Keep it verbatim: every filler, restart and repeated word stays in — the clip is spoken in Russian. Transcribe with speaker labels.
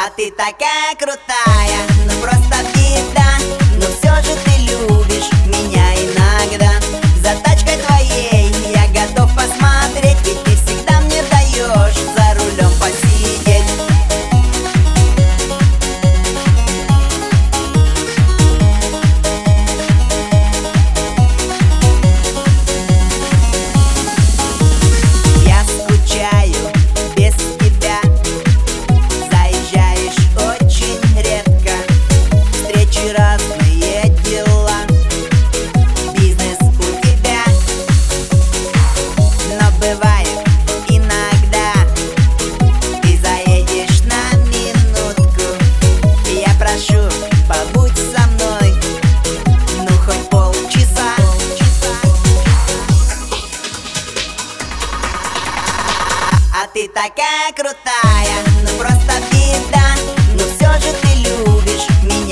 Speaker 1: А ты такая крутая, ну просто беда. Но все же ты любишь меня иногда. За тачкой твоей я готов посмотреть, ведь ты всегда мне даешь за рулем посидеть. Я скучаю без тебя. Заезжаешь очень редко. Встречи, разные дела. Бизнес у тебя. Но бывает иногда ты заедешь на минутку. И я прошу, побудь со мной, ну хоть полчаса. А ты такая крутая, ну просто беда. Но все же ты любишь меня